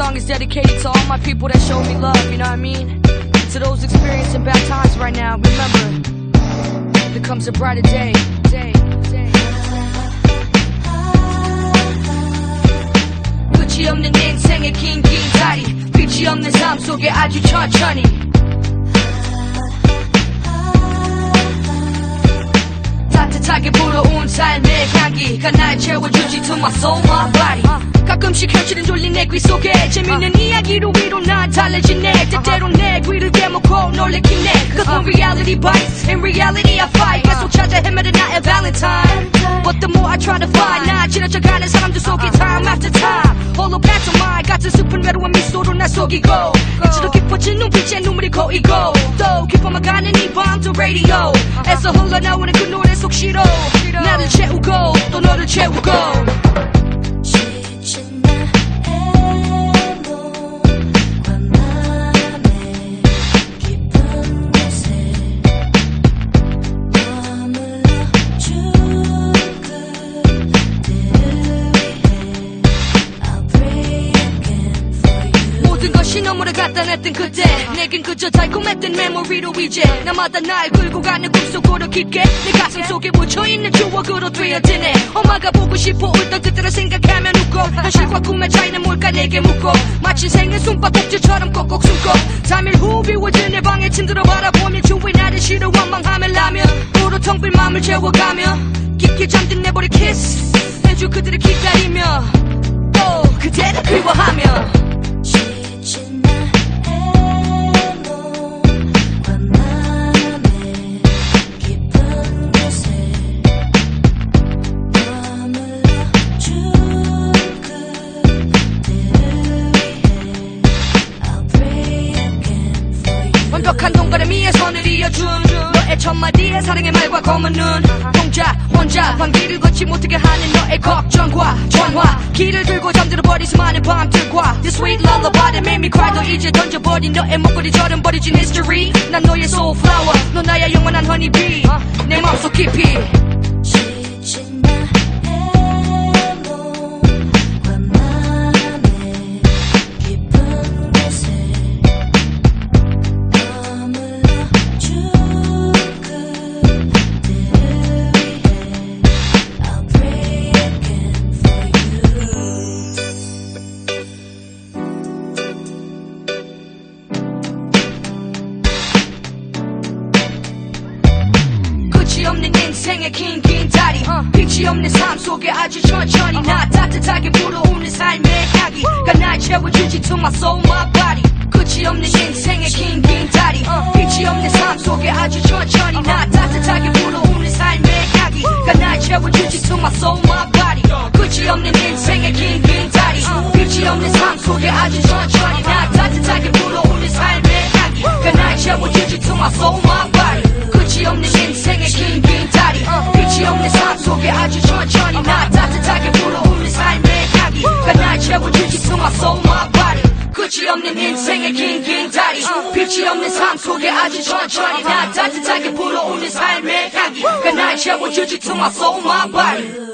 song is dedicated to all my people that showed me love, you know what I mean? To those experiencing bad times right now, remember, there comes a brighter day. 끝이 없는 인생의 긴 다리, 빛이 없는 삶 속에 아주 천천히 따뜻하게 불어온 삶의 향기가 날 채워주지 to my soul, my body. 가끔씩 현실은 졸린 내 귀 속에 재밌는 이야기로 위로 난 달래지네. 때때론 내 귀를 깨먹고 놀래킨 내 Cause when reality bites, in reality I fight. 계속 찾아 헤매는 나의 valentine. But the more I try to find, 나 지나쳐가는 사람들 속에 time after time. 홀로 pantomime 같은 슬픈 외로운 미소로 날 속이고 이치로 깊어진 눈빛에 눈물이 고이고 또 깊어만 가는 이 밤도 radio에서 흘러나오는 그 노래 속 시로 나를 채우고 또 너를 채우고 너무나 간단했던 그때 내겐 그저 달콤했던 메모리로 이제 나마다 날 끌고 가는 꿈속으로 깊게 내 가슴 속에 묻혀있는 추억으로 되어드네. 엄마가 보고 싶어 울던 그때를 생각하면 웃고 현실과 꿈의 차이는 뭘까 내게 묻고 마치 생일 숨바꼭질처럼 꼭꼭 숨고 3일 후 비워진 내 방에 침들어 바라보며 주위 나를 싫어 원망하며 라면 으로 텅 빈 맘을 채워가며 깊게 잠든 내 볼에 키스 해줄 그들을 기다리며 또 그대를 그리워하며 완벽한 동그라미에 선을 이어준 너의 첫마디의 사랑의 말과 검은 눈 혼자 방귀를 걷지 못하게 하는 너의 걱정과 전화 길을 들고 잠들어버린 수많은 밤들과 The sweet lullaby that made me cry 너 이제 던져버린 너의 목걸이 절은버려진 history 난 너의 soul flower 너 나의 영원한 honeybee 내 마음속 깊이 끝이 없는 인생의 긴 다리 빛이 없는 삶 속에 아주 천천히 나 따뜻하게 불어오는 삶의 향기가 날 채워주지 to my soul, my body. 끝이 없는 인생의 긴 다리 빛이 없는 삶 속에 아주 천천히 나 따뜻하게 불어오는 삶의 향기가 날 채워주지 to my soul, my body. 끝이 없는 인생의 긴 다리 빛이 없는 삶 속에 아주 천천히 나 따뜻하게 불어오는 삶의 향기가 날 채워주지 to my soul, my body. 끝이 없는 인생의 긴 다리 빛이 없는 삶 속에 아주 천천히 나 따뜻하게 불어오는 삶의 향기가 날 채워주지 to my soul, my body. 끝이 없는 인생의 긴 다리 빛이 없는 삶 속에 아주 천천히 나 따뜻하게 불어오는 삶의 향기가 날 채워주지 to my soul, my body.